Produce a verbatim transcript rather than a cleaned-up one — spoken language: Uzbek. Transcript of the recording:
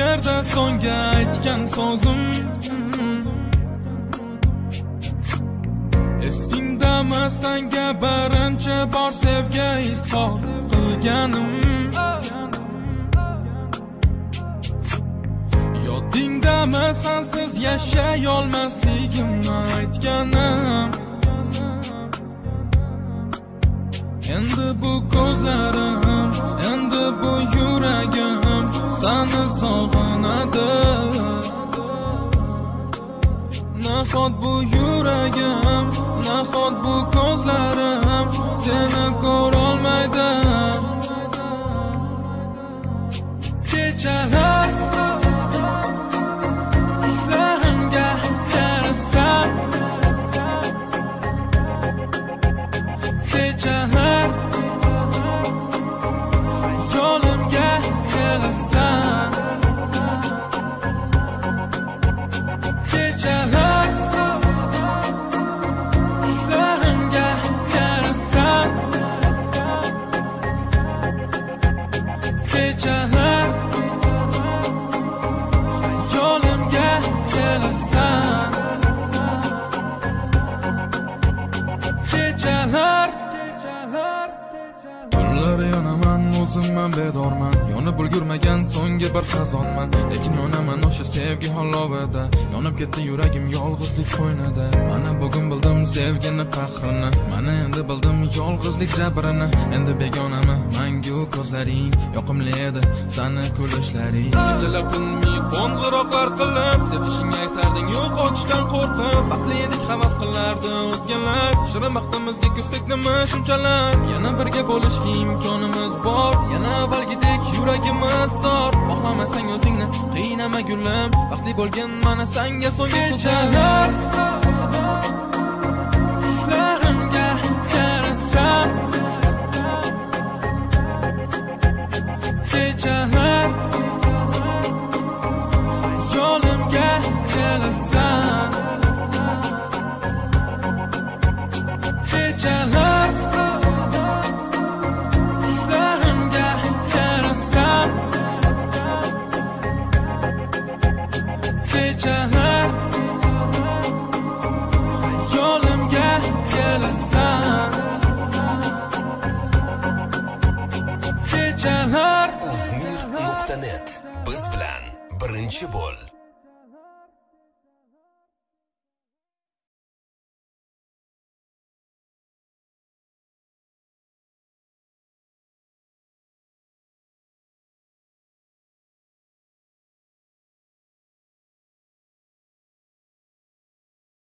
yerda songa aytgan sozim. Esingdami senga birinchi bor sevgi izhor qilganim? Yodingdami sensiz yashay olmasligimni aytganim? Endi bu ko'zlarim, endi bu yuragim seni sog'inadi. Nahot bu yuragim, nahot bu ko'zlarim seni ko'rolmaydi. Kechalar tushlarimga kelasan, kechalar hayolimga kelasan, kechalar tushlarimga kelasan, kechalar hayolimga kelasan, kechalar tunlar yonaman, o'zimman bedorman, yonib ulgurmagan so'nggi bir xazonman. Lekin yonaman o'sha sevgi halovida, yonib ketdi yuragim yolg'izlik qo'ynida. Mana bugun bildim sevgini qahrini, mana endi bildim yolg'izlik jabrini. Endi begonami mangu ko'zlaring, yoqimli edi sani kulishlaring. Kechalar tinmay qo'ng'iroqlar qilib, sevishingni aytarding yo'qotishdan qo'rqib. Baxtli edik havas qilardi o'zgalar, shirin baxtimizga ko'z tekdimi shunchalar. Yana birga bo'lishga imkonimiz bor, yana avvalgidek yuragimiz zor. Xohlamasang o'zingni qiynama gulim, baxtli bo'lgan mana senga so'nggi so'zlar. Tushlarimga kelasan, kechalar hayolimga kelasan, kechalar tushlarimga kelasan, kechalar hayolimga kelasan, kechalar uzmir nuqta net biz bilan birinchi bo'l.